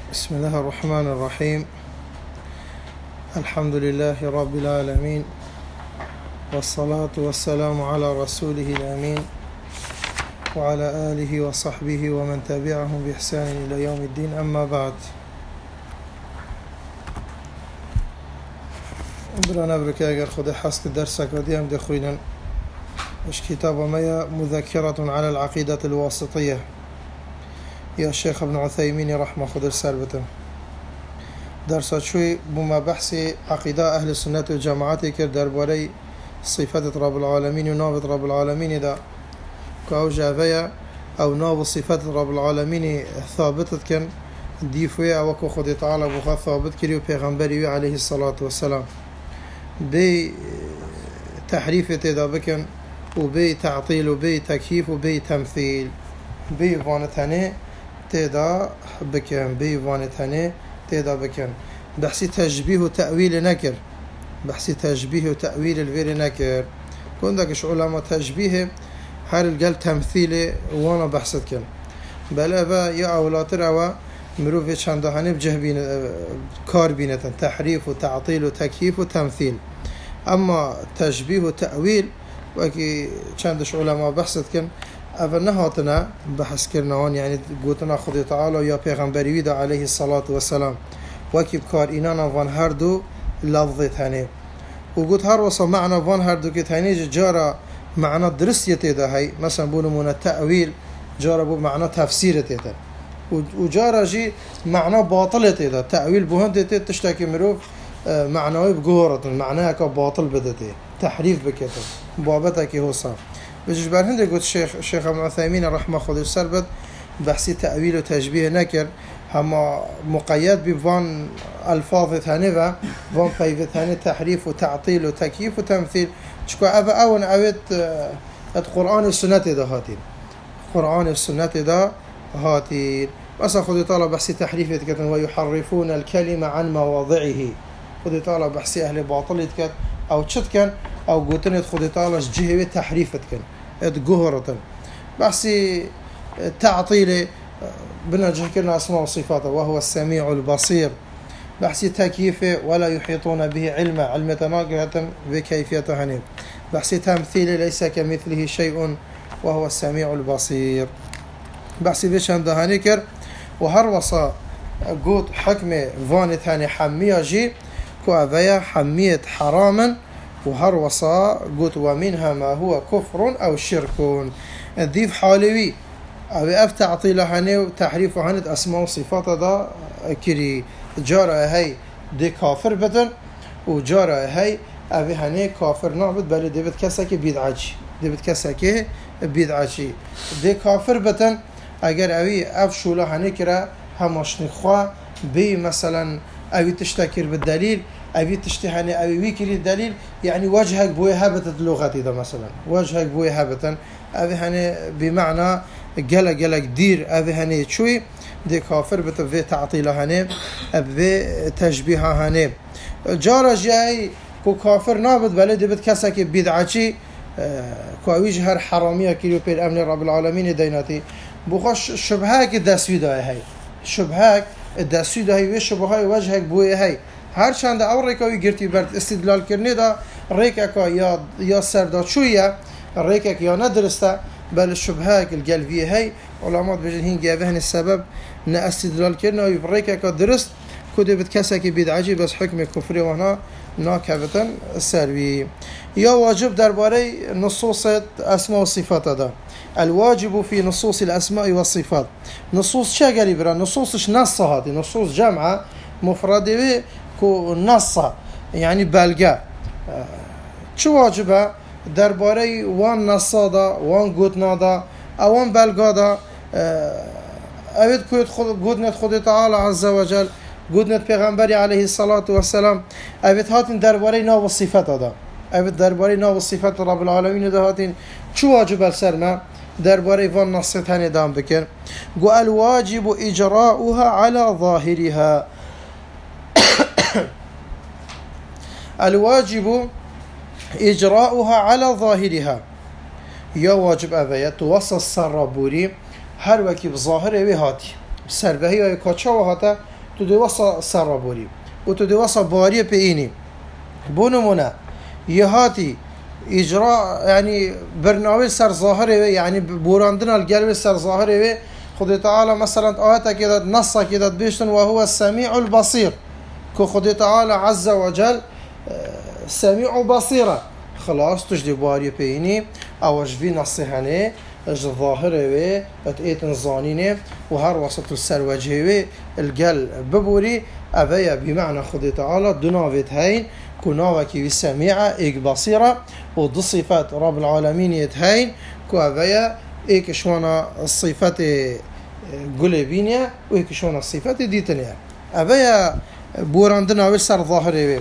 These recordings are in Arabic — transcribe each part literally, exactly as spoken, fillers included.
بسم الله الرحمن الرحيم. الحمد لله رب العالمين، والصلاة والسلام على رسوله الأمين وعلى آله وصحبه ومن تبعهم بإحسان إلى يوم الدين. أما بعد، برانا بركة أجر خد حسك درسك وديهم دخوينا إيش كتاب ميا مذكرة على العقيدة الواسطية يا شيخ ابن عثيمين رحمه خد السربة درس شوي بما بحث عقيدة أهل السنة والجماعة كر درباري صفات رب العالمين ونابط رب العالمين دا كأو جافية أو ناب صفات رب العالمين ثابتة كان ديفوية وكو خد تعالى بخا ثابت كريو پیغمبري عليه الصلاة والسلام بي تحريف تدا بكن وبي تعطيل وبي تكييف وبي تمثيل بي فانتاني تدا بكن بي فانتاني تدا بكن بحثي تشبيه وتأويل نكر بحثي تشبيه وتأويل الفير نكر كوندكش علماء تشبيه هر القل تمثيل وانا بحثت كن بلا يا أولاد روا مروفي چندهاني بجه بين كار بينتن تحريف وتعطيل وتكييف وتمثيل. أما تشبيه وتأويل وكي چندش علماء بحثت كن اول نهاتنا بحث كرناهان يعني قوتنا خدي تعالى يا پیغمبری ويدا عليه الصلاة والسلام وكي بكار إنانا وان هر دو لفظت هنه وقوت هر وصا معنى وان هر دو كت هنه جارة معنى درست يتيدا هاي مثلا بونمون التأويل جارة بو معنى تفسير يتيدا وجارة جي معنى باطل يتيدا تأويل بوهند يتيد تشتاكي مروف معنى بقهورة معناها كباطل بدته تحريف بكته بابتك هو صار بجش برهند قلت الشيخ الشيخ ابن عثيمين رحمه الله السربت بحثي تأويل وتشبيه نكر هما مقيد بفان ألفاظ ثانية فان قيد ثانية تحريف وتعطيل وتكييف وتمثيل شكو أبا أون أويت القرآن والسنة ده هاتين القرآن والسنة ده هاتين بس أخذ طالب بحثي تحريف يتكتن ويحرفون الكلمة عن مواضعه خذ طالب بحثي أهل باطل يتكت أو تشتكن أو قوتن خذ طالب جهة تحريف يتكن اتقهرة بحثي تعطيل بنرجع كنا اسماء وصفاته وهو السميع البصير بحثي تكييفه ولا يحيطون به علما علم تناقضة بكيفيته هني بحثي تمثيل ليس كمثله شيء وهو السميع البصير بحثي بيشان دهانيكر وهر وصا قوت حكمه فاني ثاني حمية جي كوافيا حمية حراما وهر وصا قوت ومنها ما هو كفر أو شرك الضيف حالوي أو أف تعطيله هني وتحريف هني أسماء وصفات دا كري جارة هاي دي كافر بدن وجارة هاي أبي هني كافر نعبد بل دي بتكسك بيدعجي دي بتكسك بيدعجي دي كافر بدن اگر أبي أف شولا هني كرا هماش نخوا بي مثلا أبي تشتكر بالدليل أبي تشتهني أبي ويكري الدليل يعني وجهك بوي هبتت لغتي ده مثلا وجهك بوي هبتن أبي هني بمعنى جل جل كدير أبي هني شوي دي كافر بتفي تعطيله هني أبي تشبيه هني جارة جاي كو كافر نابد بلدي بتكسك بدعتي كويج هر حرامية كيلو بير أمن رب العالمين ديناتي بخش شبهك الدسويدة هاي شبهك الدسويدة هاي وشبهاي وجهك بوي هاي هر چند او ریکاوی گرتی برد استدلال کرنه دا ریکا یا یا سرداد شویه ریکا یا ندرسته بل شبهه القلبیه هی علامات بجن هین جابهن السبب نه استدلال کرنه و ریکا درست کده بد کسی که بدعجی بس حکم کفری و هنا ناکبتن سروی یا واجب درباره نصوص اسماء و صفات دا الواجب في نصوص الاسماء والصفات نصوص چه قریب را نصوصش نص هاتی نصوص جمعه مفرده كو نصا يعني بلغا چه واجبه درباره وان نصا دا وان گوتنا دا وان بلغا دا اوید كويت خود گوتنت خود تعالى عز وجل گوتنت پیغمبری عليه الصلاة والسلام اوید هاتين درباره ناو الصفات دا اوید درباره ناو الصفات رب العالمين دا هاتين چه واجبه سرما درباره وان نصا تاني دام بكر قو الواجب اجراؤها على ظاهرها الواجب إجراؤها على ظاهرها يا واجب أبايا توصل السرابوري هر وكي بظاهر وهاتي سربهي وكاتشا وهاتا تو دي وصا سر بوري وتو دي وصا باري بيني بونمونا يهاتي إجراء يعني برنامج سر ظاهره يعني بوراندنا القلب سر ظاهره خدي تعالى مثلا آيات كده نص كده بيشتن وهو السميع البصير كو خدي تعالى عز وجل سميع بصيرة خلاص تجدي باري بيني أو جفي نصيحني اج ظاهره اتيتن زانينه وهر وسط السر وجهه القلب ببوري أبيا بمعنى خدي تعالى دناوت هين كناوكي بالسميعة إيك بصيرة وضو صفات رب العالمين يتهين كو أبيا إيك شوانا الصفات قلبينيا وإيك شوانا الصفات ديتنيا أبيا بوراندنا ويسر ظاهره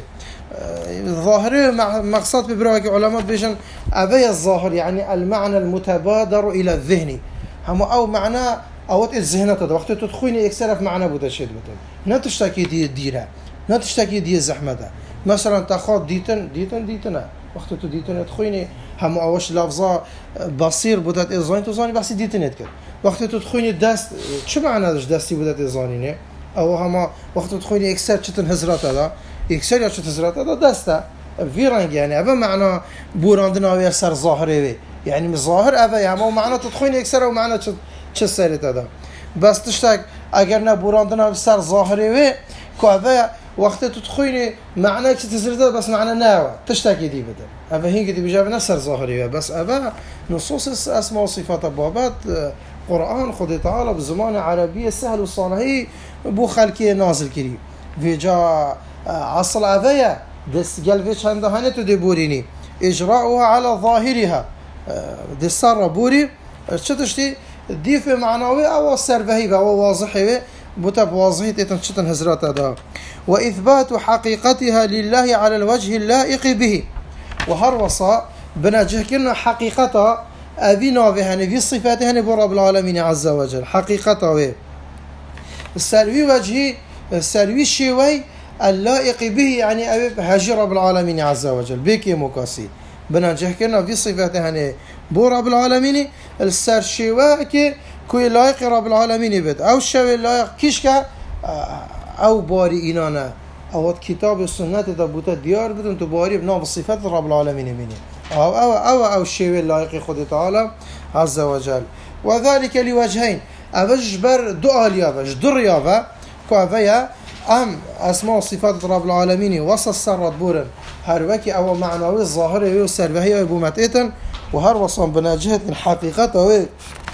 الظاهره مقصد ببراك علماء بيجن أبيا الظاهر يعني المعنى المتبادر إلى الذهن هم أو معنى أوت الذهن تد وقت تدخلني إكسر في معنى بودشيد بتن لا تشتكي دي ديرها لا تشتكي دي الزحمة مثلا تاخذ ديتن ديتن ديتنا وقت تو ديتن تدخلني هم أوش لفظة بصير بدأت إزاني تزاني بس ديتن كده وقت تدخلني دست شو معنى هذا دستي بدأت إزاني أو هم وقت تدخلني إكسر شتن هزرات هذا إكسر يا شتن هزرات هذا دسته في رنج يعني أبا معنى بوراندنا ويسر ظاهره يعني من ظاهر أبا هم معنى تدخلني إكسر أو معنى شت شو سرت هذا بس تشتاق أجر نبوراندنا بسر ظاهره كأبا وقت تدخلني معنى تزرده بس معنى ناوى تشتكي دي بدل أبا هي كده بيجاب نسر ظاهرية بس أبا نصوص أسماء وصفات بابات قرآن خد تعالى بزمان عربية سهل وصانعي بو خلقية نازل كريم بيجا عصل أبايا دس قلبيش عنده هنتو دي بوريني إجراؤها على ظاهرها دي سر بوري شتشتي دي في معنوي أو سربهي أو واضحي بتب واضحية تنشطن هزرات هذا وإثبات حقيقتها لله على الوجه اللائق به وهروصا بنجه كنا حقيقتها أبينا بهن في صفاتها برب العالمين عز وجل حقيقتها السلوي وجهي السلوي الشيوي اللائق به يعني أبي هجي رب العالمين عز وجل بيكي مكاسي بنجه كنا في صفاتها برب العالمين السر شيوي كوي لائق رب العالمين بد أو الشوي لائق كيشكا أو باري إنانا أو كتاب السنة تبوت ديار بدون تباري بناء الصفات رب العالمين مني أو أو أو أو الشيء اللائق خد تعالى عز وجل وذلك لوجهين أبجبر دعاء يافج در يافا كافيا أم أسماء صفات رب العالمين وصل سرت بورن هروكي أو معنوي الظاهر ويسر وهي بومتئتن وهر وصل بناجهة الحقيقة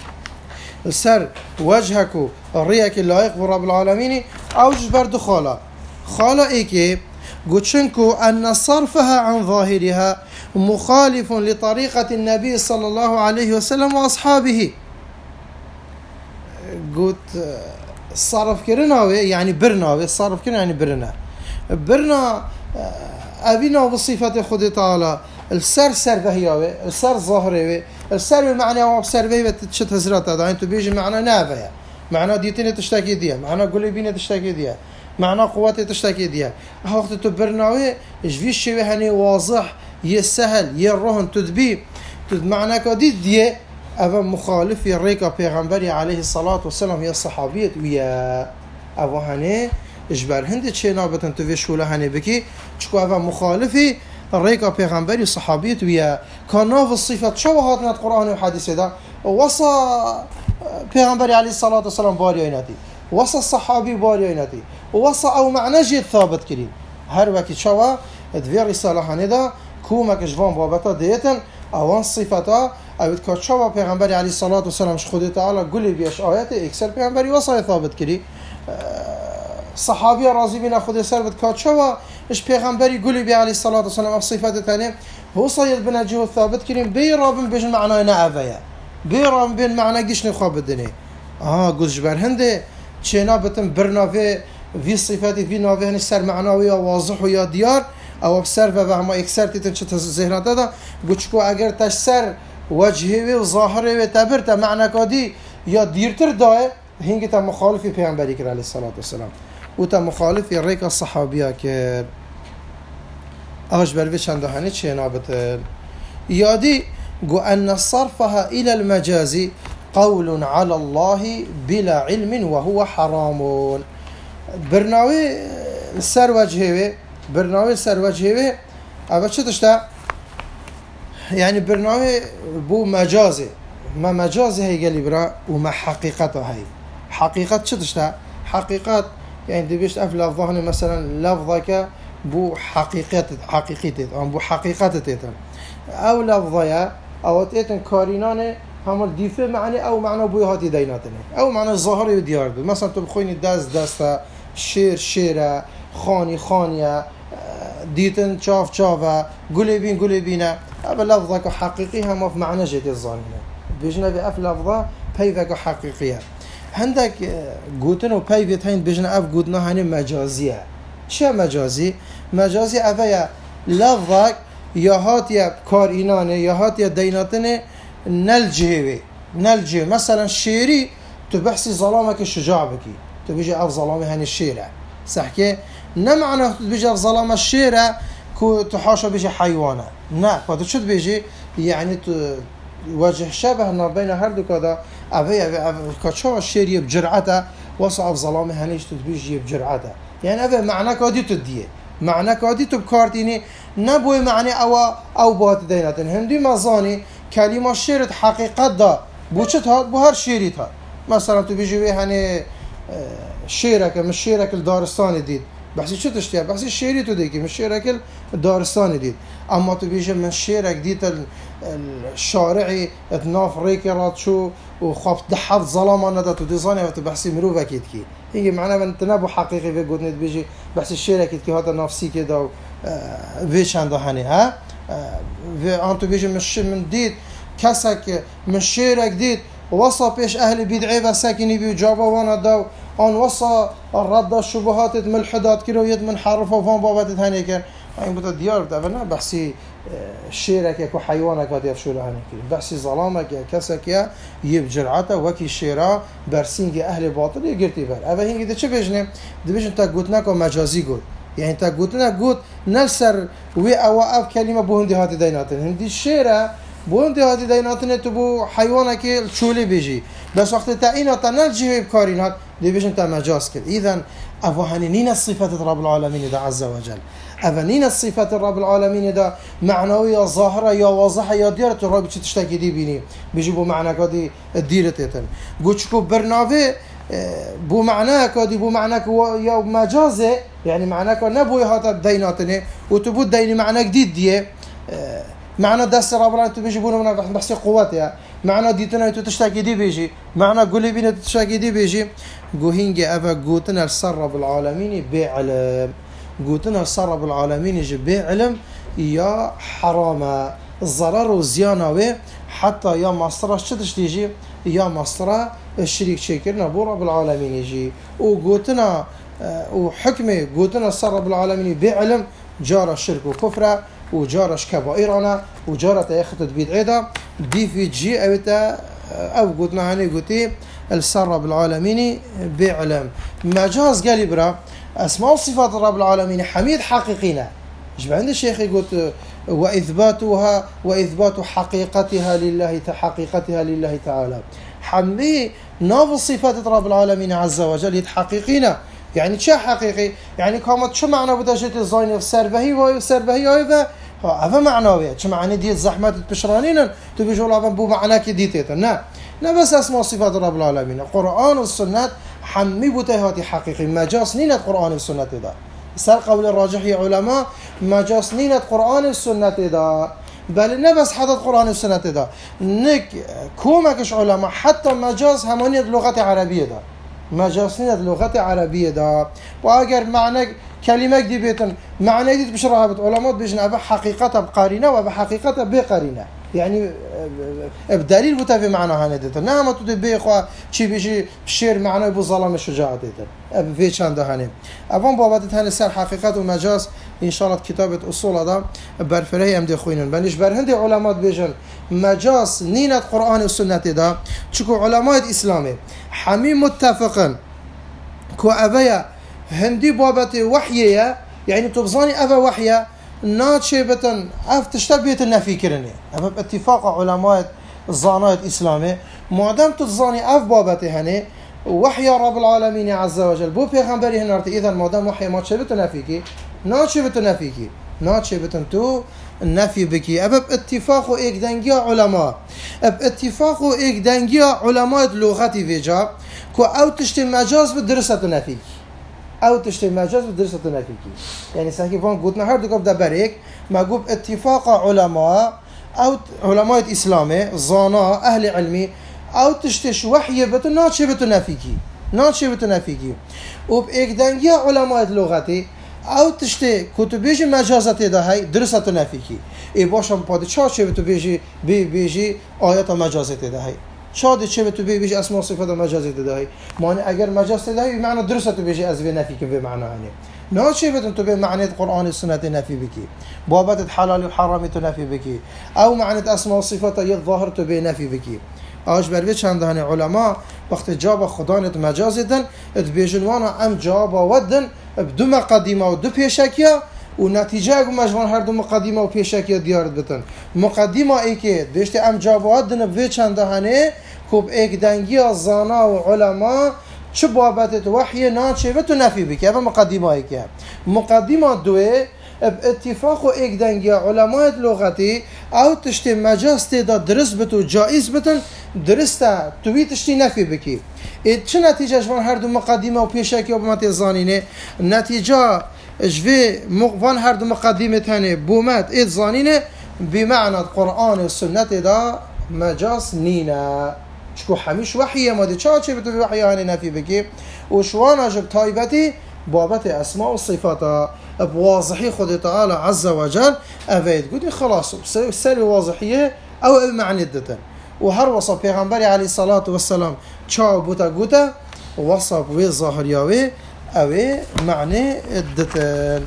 السر وجهك الرياك اللائق برب العالمين أو جبر دخالا خالا إيكي قوتشنكو أن صرفها عن ظاهرها مخالف لطريقة النبي صلى الله عليه وسلم وأصحابه قلت صرف كرناوي يعني برناوي صرف كرنا يعني برنا برنا أبينا بصفة خدي تعالى السر سر بهياوي السر ظاهري السر بالمعنى هو سر بهي بتشت هزرات هذا انتو بيجي معنى نافيا معنى ديتين تشتكي ديها معنى قلبين تشتكي ديها معنى قوات تشتكي ديها وقت تبرناوي جفيش شيء هني واضح يسهل يرهن تدبي تد معنى كديد دي أبا مخالف يريكا بيغمبري عليه الصلاة والسلام يا صحابية ويا أبا هني إجبار هندي شيء نابتن تفيش ولا هني بكي شكو أبا مخالفي الريكا بيغمبري صحابية ويا كناف الصفات شو هاتنا القرآن والحديث ده وصى بيغمبري عليه الصلاة والسلام باري عيناتي وصى الصحابي باري عيناتي وصى أو معنى جيد ثابت كريم هر وقت شوا ادفير رسالة هندا كومك جوان بابتا ديتن اوان صفتا اوید که شوا پیغمبری علیه الصلاة والسلام خود تعالی گلی بیش آیات اکسل پیغمبری وصای ثابت کری صحابی راضی بین خود سر بد که شوا اش پیغمبری گلی بی علیه الصلاة والسلام صفات تانیه هو صاید بنجیه ثابت کریم بی رابن بیش معنای نعویه بی رابن بین معنی گیش نخواب بدنی آه گوش بر هنده چینا بتن برناوه في صفات في نوعه سر معنوي واضح ويا ديار او بسر و هم اکثر تیتن چه ذهنات دادا گوچکو اگر تش سر وجهه و ظاهره و تعبیر تا معنی کادی یا دیرتر داه هنگی تا مخالفی پیامبری کرد علیه الصلاة والسلام و تا مخالفی ریک الصحابیه که اش بر چند دهانی چه نابت یادی گو ان صرفها الى المجاز قول على الله بلا علم وهو حرام برناوي سر وجهه برناوي سر وجهه أبى شو تشتا يعني برناوي بو مجازي ما مجازي هي قالي برا وما حقيقته هي حقيقة شو تشتا حقيقة يعني دبيش أف لفظهن مثلا لفظك بو حقيقة حقيقته أو بو حقيقته أو لفظيا أو تيتن كارينانه هم ديفه معنى أو معنى بوي هاتي ديناتنه أو معنى ظاهري ديار دو مثلا تبخويني دست دسته شير شيره خاني خانيه ديتن شاف شافه قولي بين قولي بينا أبا لفظك حقيقي هم في معنى جدي الظاهرة بيجنا بأف لفظة بيفك حقيقية عندك قوتن وبيفت هين بيجنا أف قوتنا هني مجازية شو مجازي؟ مجازي أفيا لفظك يا هاتيا كار إنانه يا هاتيا ديناتنه نلجهوي نلجه مثلا شيري تبحثي ظلامك الشجاع بكي تبيجي أف ظلامي هني الشيرة صحكي نمعنى تبيجي أف ظلام الشيرة كو تحاشا بيجي حيوانة نا فهذا شو بيجي يعني وجه شبه ما بين هردو كذا أبي أبي كشوا الشيري بجرعته وصعب ظلامه هنيش تبيجي بجرعته يعني أبي معنى كادي تديه معنى كادي تبكارتيني نبوي معنى أو أو بات ديناتن هندي مزاني كلمة شيرت حقيقة دا بوشت هاد بهر شيرتها مثلا تبيجي به هني شيرك مش شيرك الدارستاني ديد بحثي شو تشتيها بحثي الشيري تو ديكي مش شيرك الدارستاني ديد اما تبيجي من شيرك ديت الشارعي اتناف ريكرات شو وخاف دحف ظلام انا دا تديزاني وتبحثي مروف اكيد كي هي معناه من تنبو حقيقي في قدنت بيجي بحثي الشيرك كي هذا نفسي كده فيش عنده هني ها انتو بيجي مش من ديد كسك من شيرك ديد وصى بيش اهل بدعي بساكني بيجابا وانا داو ان وصى الرد الشبهات ملحدات كيلو يد من حرفه وفان بابات هنيك يعني بده ديار ده انا بحسي شيرك يكو حيوانك هذا شو له هنيك بحسي ظلامك يا كسك يا يبجرعته وكي شيرا برسينج اهل باطل يقرتي بر ابا هيك ده شو بيجني ده بيجن تا قلتناك مجازي قول يعني تا قلتنا قلت نلسر وي اوقف كلمه بوندي هاتي دينات هندي الشيره بوندي هاتي ديناتن تبو حيوانك الشولي بيجي بس وقت تعينا تنلجي بكارينات دي بيجن تا مجاز كل اذا افهنين الصفات رب العالمين ده عز وجل افنين الصفات رب العالمين ده معنويه ظاهره يا واضحه يا ديره الرب تشتكي دي بيني بيجيبوا معنى كدي ديرتن قلتكو برنامج بو معناك دي بو معناك يا مجازه يعني معناك نبوي هذا ديناتني وتبو ديني معنى جديد دي معنى دس رب العالمين بيجيبون من بحث قوتها معنى ديتنا تشتكي دي بيجي معنى قولي بينا تشتكي دي بيجي قوهينجي افا قوتنا السر رب العالمين بعلم قوتنا السر رب العالمين يجي بعلم يا حرام الضرر والزيانه حتى يا مصر شتش تيجي يا مصر الشريك شكرنا بو رب العالمين يجي وقوتنا وحكمه قوتنا السر رب العالمين بعلم جار الشرك وكفره وجارش كبائرنا وجارة ياخذ بيد عيدا دي في جي أبتا أو قلنا هني قلتي السر رب العالمين بعلم مجاز قال برا أسماء صفات رب العالمين حميد حقيقينا إيش عند الشيخ يقول وإثباتها وإثبات حقيقتها لله حقيقتها لله تعالى حمي ناف صفات رب العالمين عز وجل يتحققينا يعني شو حقيقي يعني كامت شو معنى بدأت الزاين في سربهي وهي سربهي هاي هذا معنوي شو معنى دي زحمات البشرانين تبي هذا بو معناه كديتة نا نا بس اسماء صفات رب العالمين القرآن والسنة حمي بتهاتي حقيقي مجاز نين القرآن والسنة ده سر قول الراجح يا علماء مجاز نين القرآن والسنة ده بل نه بس حتى القرآن والسنة ده نك كومكش علماء حتى مجاز همانية اللغة العربية ده مجاز نين اللغة العربية ده وأجر معنى كلمة دي بيتن معنى دي بشرها علماء بيجنا بحقيقتها بقارنة وبحقيقتها بقارنة يعني بدليل بتفي معنى هنا ديت نعم تدبي إخوة شيء بيجي شير معنى يبو ظلام الشجاعة ديت في شان ده هني أبون بابات هني سر حقيقة ومجاز إن شاء الله كتابة أصول هذا برفرهي أم دي خوينن بنيش برهندي علماء بيجن مجاز نينة القرآن والسنة ده شكو علماء الإسلامي حميم متفقا كو أبيا هندي بابات وحية يعني تبظاني أبا وحية ناتشبة أف تشتبه النفي كرني أف اتفاق علماء الظانات الإسلامي معدم تظاني أف بابته هني وحي رب العالمين عز وجل بو پیغمبری هنارتی اذا مادام وحي ما چه بتو نفی کی نا چه بتو نفی کی نا چه بتن تو نفی بکی اب اتفاق و ایک دنگی علماء اب اتفاق و ایک دنگی علماء لغتی ویجا کو او تشت مجاز به درست نفی کی او تشت مجاز به درست نفی کی یعنی ساکی وان گوتنا هر دو گفت دبرک ما گفت اتفاق علماء او علماء اسلامه زانا اهل علمی او تشتش وحی بتو نا چه بتو نفی کی نا چه بتو نفی کی و ایک دنگی علماء لغتی او تشته کتبیج مجازات دهی درست نفی کی ای باشم پاد چه چه بتو بیجی بی بیجی آیات مجازات دهی شاید چه بتو بی بیجی اسماء صفات مجازات دهی معنی اگر مجاز دهی معنی درست تو بیجی از وی نفی کی به معنی انی نا چه بتو تو به معنی قرآن و سنت نفی بکی بابت حلال و حرام تو نفی بکی او معنی اسماء صفات ی ظاهر تو به نفی بکی آج بروی چند هنی علما وقت جاب خدا نت مجاز دن ات بیجنوانا ام جاب ودن بدو مقدمه و دو پیشکیا و نتیجه اگه مجوان هر دو مقدمه و پیشکیا دیارت بتن مقدمه ای که دوشتی ام جاب ودن بوی چند هنی کوب ایک دنگی زانا و علما چه بابت وحی نا چه و تو نفی بکی اما مقدمه ای که مقدمه دوه اتفاق و ایک دنگی علماء لغتی او تشتی مجاز تیدا درست بتو جائز بتن درسته توی تشتی نفی بکی ای چه نتیجه جوان هر دو مقدمه و پیشکی و بمت زانینه نتیجه جوی وان هر دو مقدمه تنه بومت اید زانینه بمعنى قرآن و سنت دا مجاز نینه چکو همیش وحیه ماده چه چه بتو وحیه هنه نفی بکی و شوان اجب تایبتی بابت اسماء و صفاتا بواضحي خد تعالى عز وجل أفيد قلت خلاص سر واضحية أو المعنى الدتن وهر وصف پیغمبر عليه الصلاة والسلام چاو بوتا قوتا وصف وي ظاهر ياوي أو معنى الدتن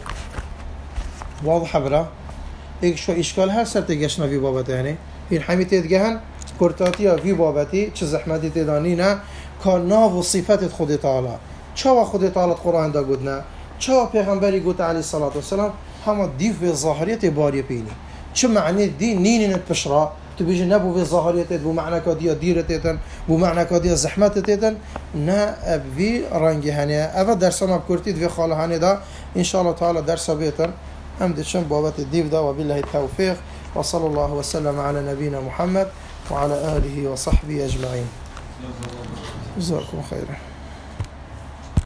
واضح برا ايك شو إشكال هر سر تقشنا في بابت يعني هين حمي تدقهن كورتاتيا في بابتي چه زحمتي تدانينا كان ناو صفات خد تعالى چاو خد تعالى القرآن دا قدنا چه پیغمبری گفت علیه الصلاة والسلام همه دیو به ظاهریت باری پینی چه معنی دی نینت پشرا تو بیش نبو به ظاهریت بو معنی کادیا دیرتتن بو معنی کادیا زحمتتتن نه ابوی رنگی هنیه اول درسنا بکرتید و خاله هنی دا ان شاء الله تعالی درس بیتن هم دشن بابت دیو دا و بالله التوفیق و صلی الله وسلم على نبینا محمد وعلى آله وصحبه اجمعین جزاكم خيرا.